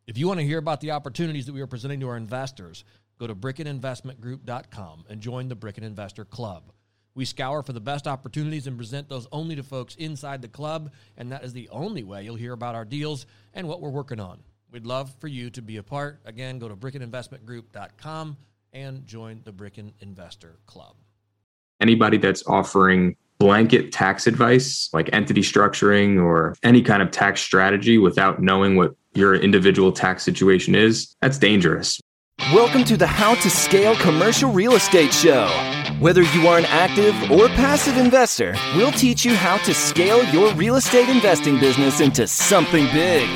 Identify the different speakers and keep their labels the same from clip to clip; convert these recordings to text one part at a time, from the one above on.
Speaker 1: If you want to hear about the opportunities that we are presenting to our investors, go to BrickenInvestmentGroup.com and join the Bricken Investor Club. We scour for the best opportunities and present those only to folks inside the club, and that is the only way you'll hear about our deals and what we're working on. We'd love for you to be a part. Again, go to BrickenInvestmentGroup.com and join the Bricken Investor Club.
Speaker 2: Anybody that's offering blanket tax advice, like entity structuring or any kind of tax strategy without knowing what your individual tax situation is, that's dangerous.
Speaker 3: Welcome to the How to Scale Commercial Real Estate Show. Whether you are an active or passive investor, we'll teach you how to scale your real estate investing business into something big.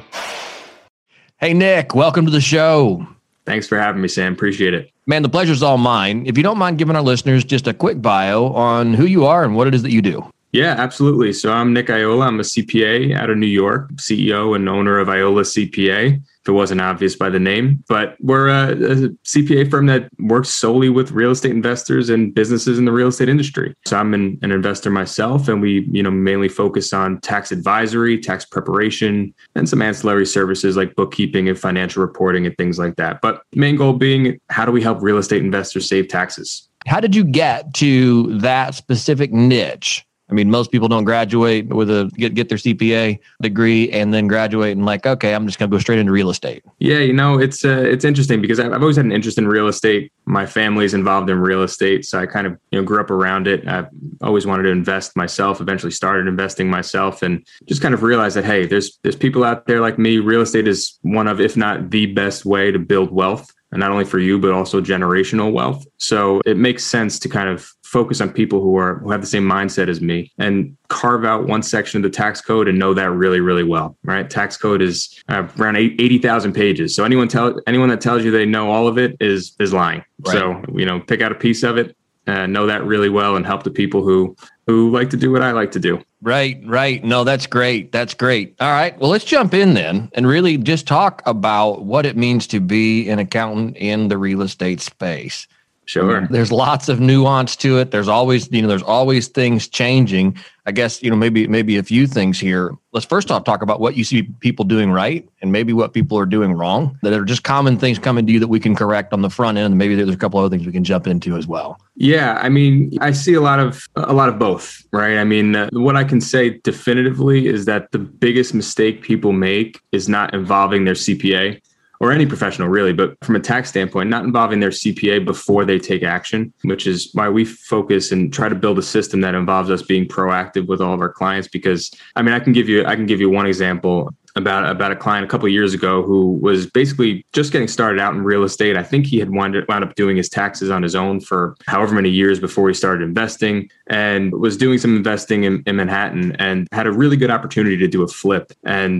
Speaker 1: Hey, Nick, welcome to the show.
Speaker 2: Thanks for having me, Sam. Appreciate it.
Speaker 1: Man, the pleasure's all mine. If you don't mind giving our listeners just a quick bio on who you are and what it is that you do.
Speaker 2: Yeah, absolutely. So I'm Nick Iola. I'm a CPA out of New York, CEO and owner of Iola CPA, if it wasn't obvious by the name. But we're a CPA firm that works solely with real estate investors and businesses in the real estate industry. So I'm an investor myself, and we mainly focus on tax advisory, tax preparation, and some ancillary services like bookkeeping and financial reporting and things like that. But the main goal being, how do we help real estate investors save taxes?
Speaker 1: How did you get to that specific niche? I mean, most people don't graduate with get their CPA degree and then graduate and like, okay, I'm just going to go straight into real estate.
Speaker 2: Yeah, it's interesting because I've always had an interest in real estate. My family's involved in real estate, so I kind of grew up around it. I've always wanted to invest myself. Eventually, started investing myself, and just kind of realized that hey, there's people out there like me. Real estate is one of, if not the best way to build wealth. And not only for you, but also generational wealth. So it makes sense to kind of focus on people who have the same mindset as me and carve out one section of the tax code and know that really, really well, right? Tax code is around 80,000 pages. So anyone that tells you they know all of it is lying. Right. So, pick out a piece of it, know that really well, and help the people who like to do what I like to do.
Speaker 1: Right. No, that's great. All right. Well, let's jump in then and really just talk about what it means to be an accountant in the real estate space.
Speaker 2: Sure.
Speaker 1: There's lots of nuance to it. There's always things changing. I guess, maybe a few things here. Let's first off talk about what you see people doing right and maybe what people are doing wrong that are just common things coming to you that we can correct on the front end. And maybe there's a couple other things we can jump into as well.
Speaker 2: Yeah. I mean, I see a lot of both, right? I mean, what I can say definitively is that the biggest mistake people make is not involving their CPA. Or any professional really, but from a tax standpoint, not involving their CPA before they take action, which is why we focus and try to build a system that involves us being proactive with all of our clients. Because I mean, I can give you one example about a client a couple of years ago who was basically just getting started out in real estate. I think he had wound up doing his taxes on his own for however many years before he started investing, and was doing some investing in Manhattan and had a really good opportunity to do a flip. And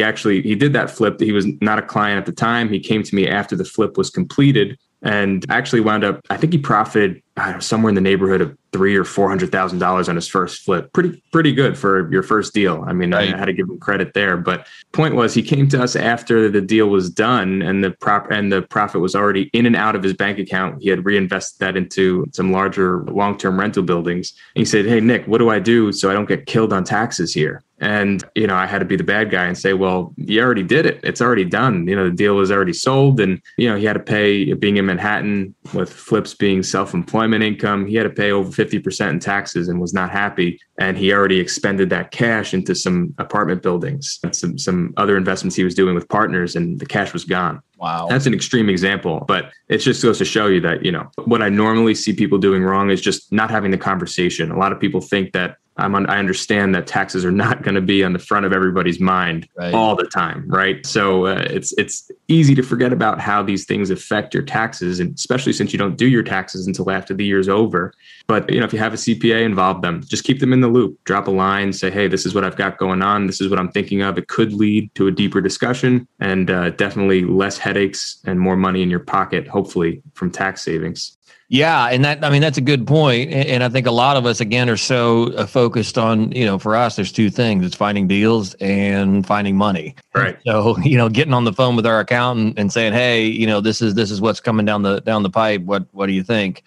Speaker 2: he did that flip. He was not a client at the time. He came to me after the flip was completed and actually wound up, I think he profited somewhere in the neighborhood of $300,000 or $400,000 on his first flip. Pretty good for your first deal. I mean, right. I had to give him credit there. But point was, he came to us after the deal was done and the profit was already in and out of his bank account. He had reinvested that into some larger long-term rental buildings. And he said, "Hey, Nick, what do I do so I don't get killed on taxes here?" And, I had to be the bad guy and say, well, you already did it. It's already done. The deal was already sold. And, he had to pay, being in Manhattan with flips being self-employment income, he had to pay over 50% in taxes and was not happy. And he already expended that cash into some apartment buildings and some other investments he was doing with partners, and the cash was gone.
Speaker 1: Wow.
Speaker 2: That's an extreme example, but it just goes to show you that, what I normally see people doing wrong is just not having the conversation. A lot of people think that I understand that taxes are not going to be on the front of everybody's mind all the time, right? So it's easy to forget about how these things affect your taxes, and especially since you don't do your taxes until after the year's over. But if you have a CPA, involve them. Just keep them in the loop. Drop a line, say, hey, this is what I've got going on. This is what I'm thinking of. It could lead to a deeper discussion and definitely less headaches and more money in your pocket, hopefully, from tax savings.
Speaker 1: Yeah. And that's a good point. And I think a lot of us, again, are so focused on, for us, there's two things. It's finding deals and finding money.
Speaker 2: Right.
Speaker 1: So, getting on the phone with our accountant and saying, hey, this is what's coming down the pipe. What do you think?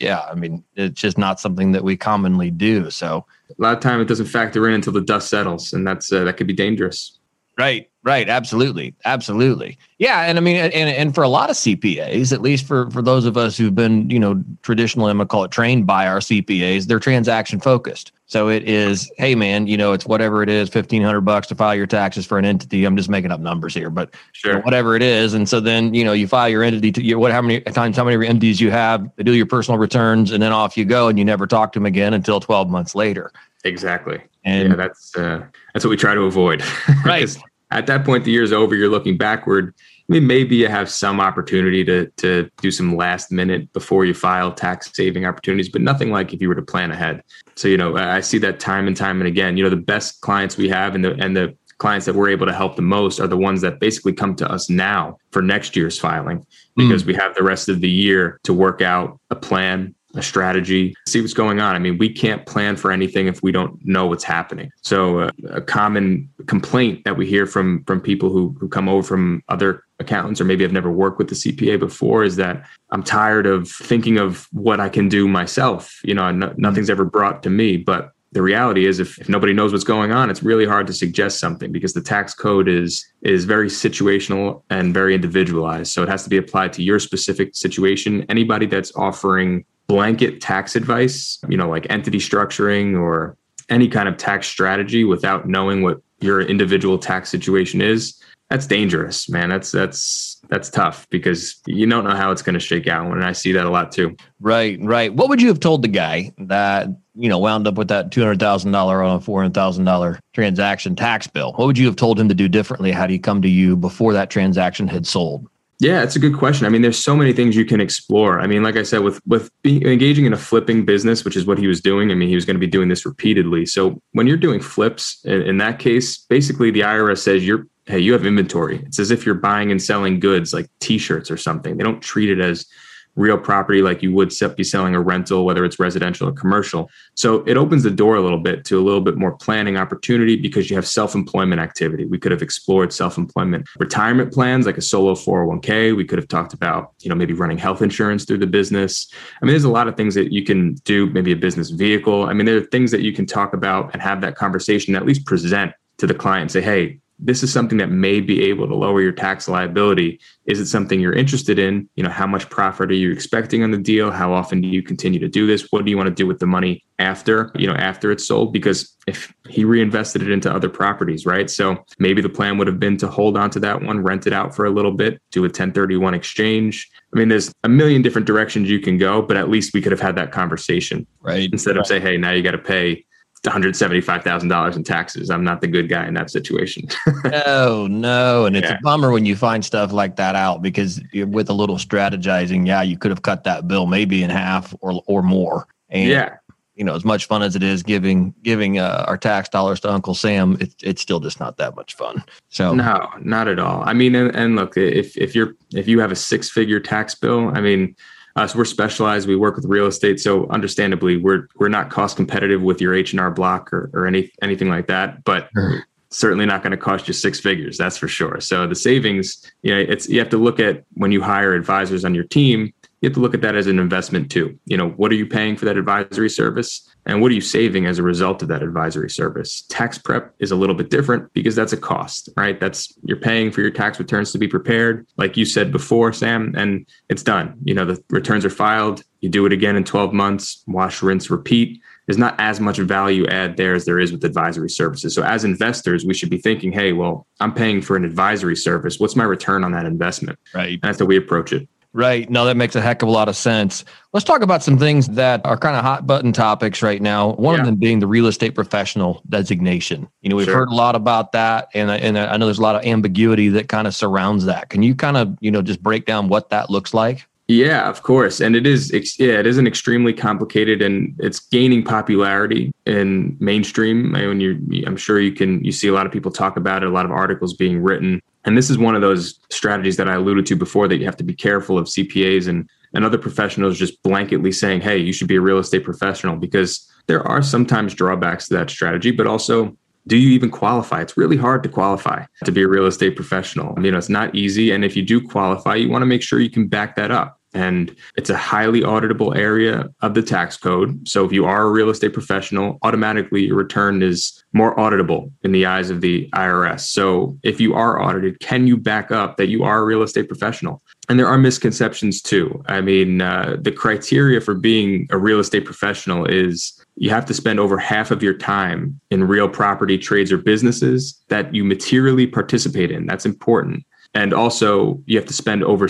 Speaker 1: It's just not something that we commonly do. So
Speaker 2: a lot of time it doesn't factor in until the dust settles, and that could be dangerous.
Speaker 4: Right. Absolutely. Yeah. And I mean, and for a lot of CPAs, at least for those of us who've been, traditionally, I'm going to call it trained by our CPAs, they're transaction focused. So it is, hey man, it's whatever it is, $1,500 to file your taxes for an entity. I'm just making up numbers here, but
Speaker 2: sure.
Speaker 4: Whatever it is. And so then, you file your entity to how many entities you have, they do your personal returns, and then off you go, and you never talk to them again until 12 months later.
Speaker 2: Exactly.
Speaker 4: And
Speaker 2: yeah, that's what we try to avoid.
Speaker 4: Right.
Speaker 2: At that point, the year's over, you're looking backward. I mean, maybe you have some opportunity to do some last minute before you file tax saving opportunities, but nothing like if you were to plan ahead. So, I see that time and again. The best clients we have and the clients that we're able to help the most are the ones that basically come to us now for next year's filing, because we have the rest of the year to work out a plan, a strategy, see what's going on. I mean, we can't plan for anything if we don't know what's happening. So a common complaint that we hear from people who come over from other accountants, or maybe have never worked with the CPA before, is that I'm tired of thinking of what I can do myself. Nothing's ever brought to me. But the reality is, if nobody knows what's going on, it's really hard to suggest something, because the tax code is very situational and very individualized. So it has to be applied to your specific situation. Anybody that's offering blanket tax advice, like entity structuring or any kind of tax strategy without knowing what your individual tax situation is, that's dangerous, man. That's tough, because you don't know how it's going to shake out. And I see that a lot too.
Speaker 4: Right. What would you have told the guy that, wound up with that $200,000 on a $400,000 transaction tax bill? What would you have told him to do differently had he come to you before that transaction had sold?
Speaker 2: Yeah, it's a good question. I mean, there's so many things you can explore. I mean, like I said, with engaging in a flipping business, which is what he was doing, I mean, he was going to be doing this repeatedly. So when you're doing flips, in that case, basically the IRS says hey, you have inventory. It's as if you're buying and selling goods like T-shirts or something. They don't treat it as real property like you would be selling a rental, whether it's residential or commercial. So it opens the door a little bit to a little bit more planning opportunity, because you have self-employment activity. We could have explored self-employment retirement plans like a solo 401k. We could have talked about, maybe running health insurance through the business. I mean, there's a lot of things that you can do, maybe a business vehicle. I mean, there are things that you can talk about and have that conversation, at least present to the client, say, hey, this is something that may be able to lower your tax liability. Is it something you're interested in? How much profit are you expecting on the deal? How often do you continue to do this? What do you want to do with the money after it's sold? Because if he reinvested it into other properties, right? So maybe the plan would have been to hold on to that one, rent it out for a little bit, do a 1031 exchange. I mean, there's a million different directions you can go, but at least we could have had that conversation,
Speaker 4: right?
Speaker 2: Instead of say, hey, now you got to pay $175,000 in taxes. I'm not the good guy in that situation.
Speaker 4: No. And it's a bummer when you find stuff like that out, because with a little strategizing, you could have cut that bill maybe in half or more. And as much fun as it is giving our tax dollars to Uncle Sam, it's still just not that much fun. So
Speaker 2: no, not at all. I mean, and look, if you have a 6-figure tax bill, I mean, so we're specialized. We work with real estate. So understandably, we're not cost competitive with your H&R Block or anything like that, but certainly not going to cost you 6 figures. That's for sure. So the savings, you have to look at, when you hire advisors on your team, you have to look at that as an investment too. What are you paying for that advisory service? And what are you saving as a result of that advisory service? Tax prep is a little bit different, because that's a cost, right? You're paying for your tax returns to be prepared, like you said before, Sam, and it's done. The returns are filed. You do it again in 12 months, wash, rinse, repeat. There's not as much value add there as there is with advisory services. So as investors, we should be thinking, hey, well, I'm paying for an advisory service. What's my return on that investment?
Speaker 4: Right.
Speaker 2: And that's how we approach it.
Speaker 4: Right. No, that makes a heck of a lot of sense. Let's talk about some things that are kind of hot button topics right now. One of them being the real estate professional designation. We've heard a lot about that, and I know there's a lot of ambiguity that kind of surrounds that. Can you kind of, just break down what that looks like?
Speaker 2: Yeah, of course. And it is an extremely complicated, and it's gaining popularity in mainstream. I'm sure you see a lot of people talk about it, a lot of articles being written. And this is one of those strategies that I alluded to before, that you have to be careful of CPAs and other professionals just blanketly saying, hey, you should be a real estate professional, because there are sometimes drawbacks to that strategy, but also, do you even qualify? It's really hard to qualify to be a real estate professional. It's not easy. And if you do qualify, you want to make sure you can back that up. And it's a highly auditable area of the tax code. So if you are a real estate professional, automatically your return is more auditable in the eyes of the IRS. So if you are audited, can you back up that you are a real estate professional? And there are misconceptions too. I mean, the criteria for being a real estate professional is you have to spend over half of your time in real property trades or businesses that you materially participate in. That's important. And also, you have to spend over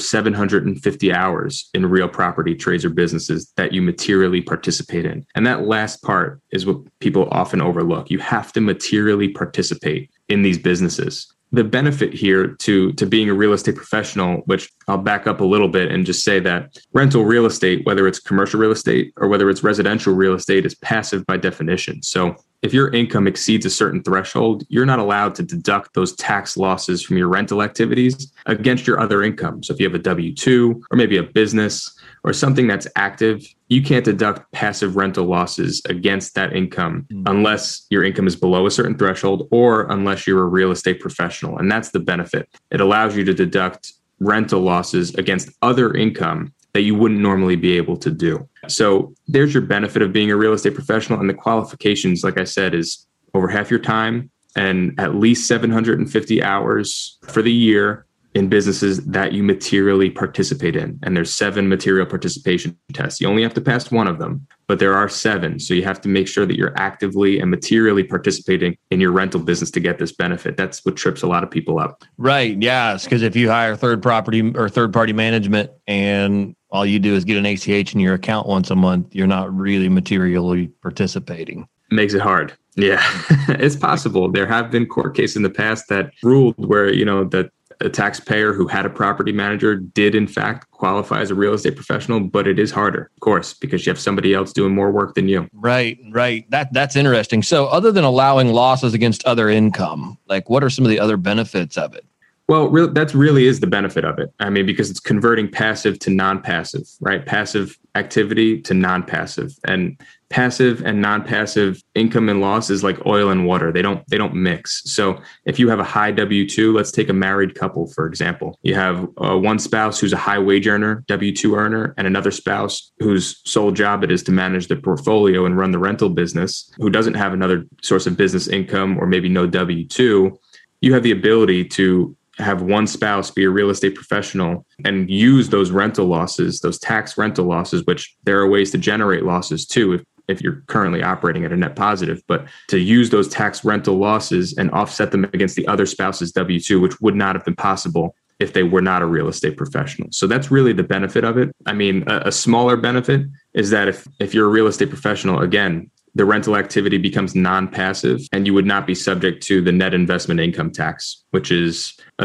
Speaker 2: 750 hours in real property trades or businesses that you materially participate in. And that last part is what people often overlook. You have to materially participate in these businesses. The benefit here to being a real estate professional, which I'll back up a little bit and just say that rental real estate, whether it's commercial real estate or whether it's residential real estate, is passive by definition. So if your income exceeds a certain threshold, you're not allowed to deduct those tax losses from your rental activities against your other income. So if you have a W-2 or maybe a business or something that's active, you can't deduct passive rental losses against that income unless your income is below a certain threshold or unless you're a real estate professional. And that's the benefit. It allows you to deduct rental losses against other income that you wouldn't normally be able to do. So there's your benefit of being a real estate professional. And the qualifications, like I said, is over half your time and at least 750 hours for the year in businesses that you materially participate in. And there's 7 material participation tests. You only have to pass one of them, but there are 7. So you have to make sure that you're actively and materially participating in your rental business to get this benefit. That's what trips a lot of people up.
Speaker 4: Right. Yes. Because if you hire third-party management and all you do is get an ACH in your account once a month, you're not really materially participating.
Speaker 2: Makes it hard. Yeah, it's possible. There have been court cases in the past that ruled where, that a taxpayer who had a property manager did in fact qualify as a real estate professional, but it is harder, of course, because you have somebody else doing more work than you.
Speaker 4: Right. That's interesting. So other than allowing losses against other income, like what are some of the other benefits of it?
Speaker 2: Well, that really is the benefit of it. I mean, because it's converting passive to non-passive, right? Passive activity to non-passive, and passive and non-passive income and loss is like oil and water. They don't mix. So if you have a high W-2, let's take a married couple, for example. You have one spouse who's a high wage earner, W-2 earner, and another spouse whose sole job it is to manage the portfolio and run the rental business, who doesn't have another source of business income or maybe no W-2. You have the ability to have one spouse be a real estate professional and use those rental losses, those tax rental losses, which there are ways to generate losses too if you're currently operating at a net positive, but to use those tax rental losses and offset them against the other spouse's W-2, which would not have been possible if they were not a real estate professional. So that's really the benefit of it. I mean, a smaller benefit is that if you're a real estate professional, again, the rental activity becomes non-passive and you would not be subject to the net investment income tax, which is a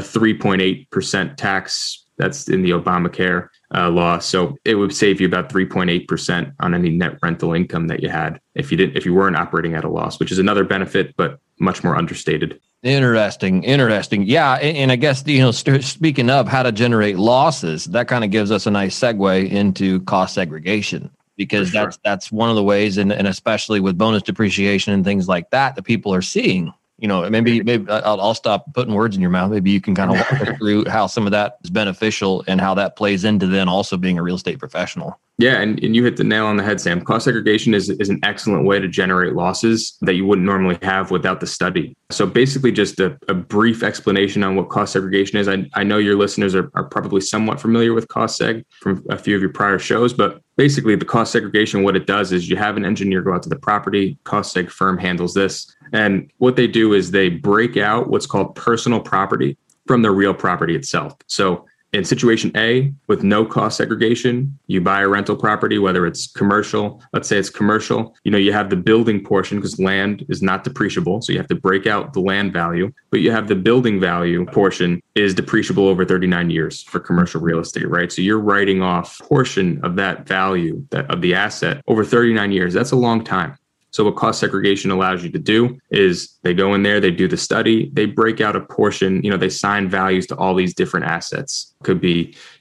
Speaker 2: 3.8% tax. That's in the Obamacare law. So it would save you about 3.8% on any net rental income that you had if you weren't operating at a loss, which is another benefit, but much more understated.
Speaker 4: Interesting. Yeah. And I guess, speaking of how to generate losses, that kind of gives us a nice segue into cost segregation. Because that's one of the ways, and especially with bonus depreciation and things like that people are seeing. Maybe I'll stop putting words in your mouth. Maybe you can kind of walk us through how some of that is beneficial and how that plays into then also being a real estate professional.
Speaker 2: Yeah, and you hit the nail on the head, Sam. Cost segregation is an excellent way to generate losses that you wouldn't normally have without the study. So basically just a brief explanation on what cost segregation is. I know your listeners are probably somewhat familiar with cost seg from a few of your prior shows, but basically the cost segregation, what it does is you have an engineer go out to the property, cost seg firm handles this. And what they do is they break out what's called personal property from the real property itself. So in situation A, with no cost segregation, you buy a rental property, whether it's commercial, let's say it's commercial, you have the building portion because land is not depreciable. So you have to break out the land value, but you have the building value portion is depreciable over 39 years for commercial real estate, right? So you're writing off portion of that value of the asset over 39 years. That's a long time. So what cost segregation allows you to do is they go in there, they do the study, they break out a portion, they assign values to all these different assets. Could be,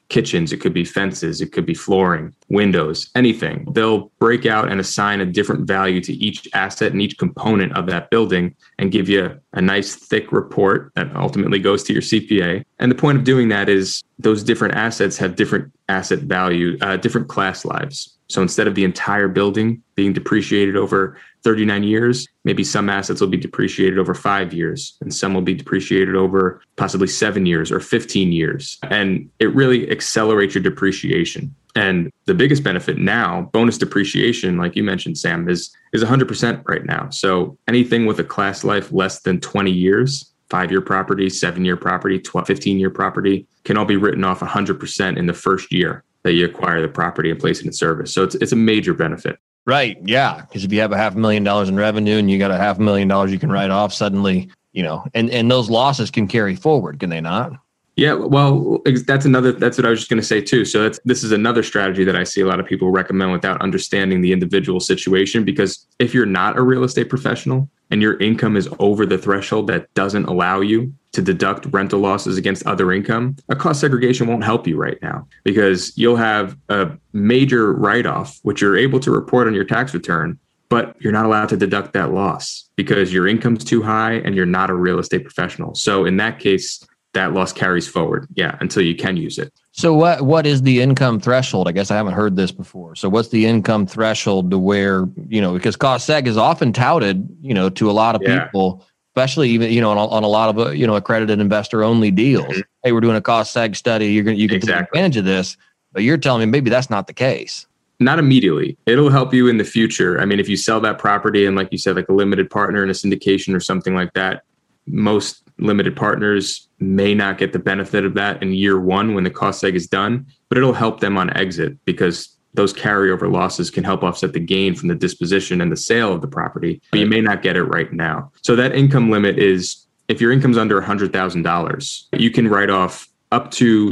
Speaker 2: kitchens, it could be fences, it could be flooring, windows, anything. They'll break out and assign a different value to each asset and each component of that building and give you a nice thick report that ultimately goes to your CPA. And the point of doing that is those different assets have different asset value, different class lives. So instead of the entire building being depreciated over 39 years, maybe some assets will be depreciated over 5 years, and some will be depreciated over possibly 7 years or 15 years. And it really accelerates your depreciation. And the biggest benefit now, bonus depreciation, like you mentioned, Sam, is 100% right now. So anything with a class life less than 20 years, 5-year property, 7-year property, 15-year property, can all be written off 100% in the first year that you acquire the property and place it in service. So it's a major benefit.
Speaker 4: Right. Yeah. Because if you have $500,000 in revenue and you got $500,000 you can write off suddenly, and those losses can carry forward, can they not?
Speaker 2: Yeah, well, that's what I was just going to say too. So this is another strategy that I see a lot of people recommend without understanding the individual situation, because if you're not a real estate professional and your income is over the threshold that doesn't allow you to deduct rental losses against other income, a cost segregation won't help you right now, because you'll have a major write-off, which you're able to report on your tax return, but you're not allowed to deduct that loss because your income's too high and you're not a real estate professional. So in that case, that loss carries forward, until you can use it.
Speaker 4: So what is the income threshold? I guess I haven't heard this before. So what's the income threshold to where, because cost seg is often touted, to a lot of people, especially even, on a lot of, accredited investor only deals. Mm-hmm. Hey, we're doing a cost seg study. You can take advantage of this, but you're telling me maybe that's not the case.
Speaker 2: Not immediately. It'll help you in the future. I mean, if you sell that property and like you said, like a limited partner in a syndication or something like that, most limited partners may not get the benefit of that in year one when the cost seg is done, but it'll help them on exit because those carryover losses can help offset the gain from the disposition and the sale of the property, but you may not get it right now. So that income limit is, if your income's under $100,000, you can write off up to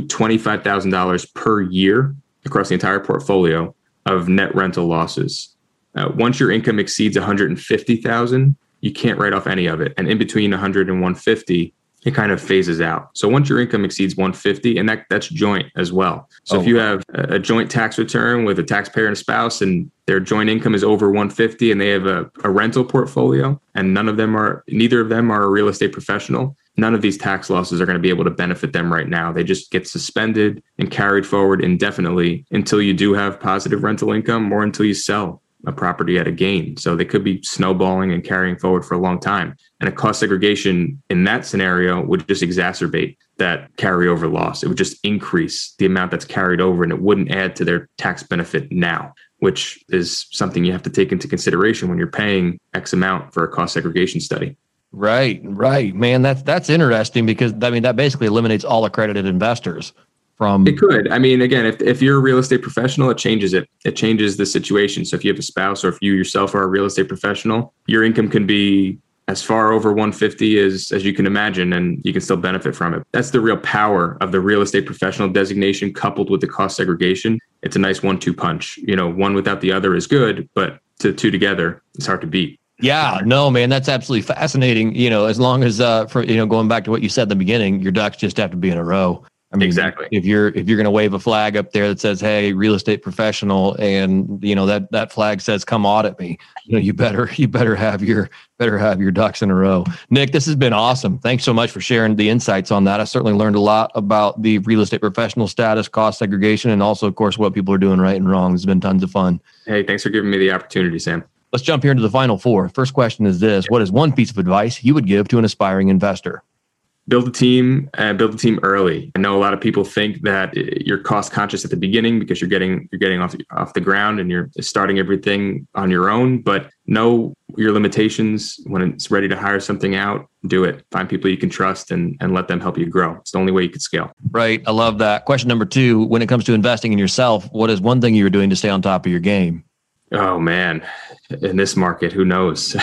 Speaker 2: $25,000 per year across the entire portfolio of net rental losses. Once your income exceeds $150,000, you can't write off any of it. And in between 100 and 150, it kind of phases out. So once your income exceeds 150, and that's joint as well. So if you have a joint tax return with a taxpayer and a spouse, and their joint income is over 150 and they have a rental portfolio, and neither of them are a real estate professional, none of these tax losses are going to be able to benefit them right now. They just get suspended and carried forward indefinitely until you do have positive rental income or until you sell a property at a gain. So they could be snowballing and carrying forward for a long time. And a cost segregation in that scenario would just exacerbate that carryover loss. It would just increase the amount that's carried over, and it wouldn't add to their tax benefit now, which is something you have to take into consideration when you're paying X amount for a cost segregation study.
Speaker 4: Right. Man, that's interesting, because that basically eliminates all accredited investors. It could. I
Speaker 2: mean, again, if you're a real estate professional, it changes it. It changes the situation. So if you have a spouse or if you yourself are a real estate professional, your income can be as far over 150 as you can imagine, and you can still benefit from it. That's the real power of the real estate professional designation coupled with the cost segregation. It's a nice 1-2 punch. One without the other is good, but the two together, it's hard to beat.
Speaker 4: Yeah, no, man, that's absolutely fascinating. As long as, going back to what you said at the beginning, your ducks just have to be in a row. I mean,
Speaker 2: exactly.
Speaker 4: If you're going to wave a flag up there that says, "Hey, real estate professional," and that flag says, "Come audit me," you better have your ducks in a row. Nick, this has been awesome. Thanks so much for sharing the insights on that. I certainly learned a lot about the real estate professional status, cost segregation, and also, of course, what people are doing right and wrong. It's been tons of fun.
Speaker 2: Hey, thanks for giving me the opportunity, Sam.
Speaker 4: Let's jump here into the final four. First question is this: what is one piece of advice you would give to an aspiring investor?
Speaker 2: Build a team and build a team early. I know a lot of people think that you're cost conscious at the beginning because you're getting off the ground and you're starting everything on your own, but know your limitations. When it's ready to hire something out, do it. Find people you can trust and let them help you grow. It's the only way you can scale.
Speaker 4: Right. I love that. Question number 2, when it comes to investing in yourself, what is one thing you're doing to stay on top of your game?
Speaker 2: Oh man, in this market, who knows?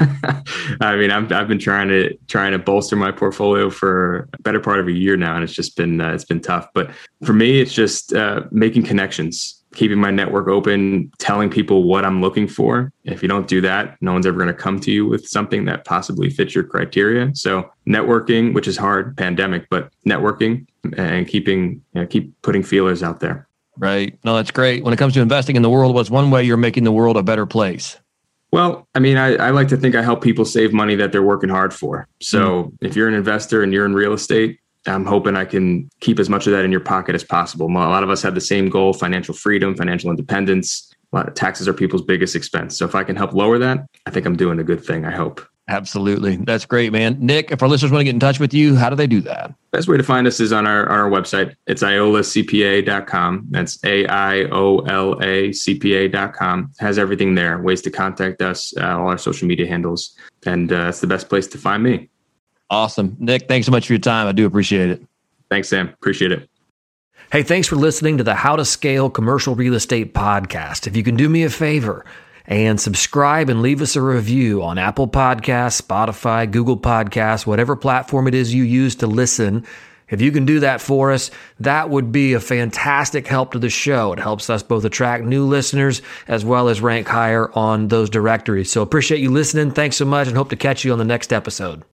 Speaker 2: I mean, I've been trying to bolster my portfolio for a better part of a year now, and it's been tough. But for me, it's just making connections, keeping my network open, telling people what I'm looking for. If you don't do that, no one's ever going to come to you with something that possibly fits your criteria. So networking, which is hard, pandemic, but networking, and keep putting feelers out there.
Speaker 4: Right. No, that's great. When it comes to investing in the world, what's one way you're making the world a better place?
Speaker 2: Well, I mean, I like to think I help people save money that they're working hard for. So if you're an investor and you're in real estate, I'm hoping I can keep as much of that in your pocket as possible. A lot of us have the same goal: financial freedom, financial independence. A lot of taxes are people's biggest expense. So if I can help lower that, I think I'm doing a good thing, I hope.
Speaker 4: Absolutely. That's great, man. Nick, if our listeners want to get in touch with you, how do they do that?
Speaker 2: Best way to find us is on our website. It's IOLACPA.com. That's AIOLACPA.com. Has everything there. Ways to contact us, all our social media handles. And that's the best place to find me.
Speaker 4: Awesome. Nick, thanks so much for your time. I do appreciate it.
Speaker 2: Thanks, Sam. Appreciate it.
Speaker 1: Hey, thanks for listening to the How to Scale Commercial Real Estate podcast. If you can do me a favor and subscribe and leave us a review on Apple Podcasts, Spotify, Google Podcasts, whatever platform it is you use to listen. If you can do that for us, that would be a fantastic help to the show. It helps us both attract new listeners as well as rank higher on those directories. So appreciate you listening. Thanks so much and hope to catch you on the next episode.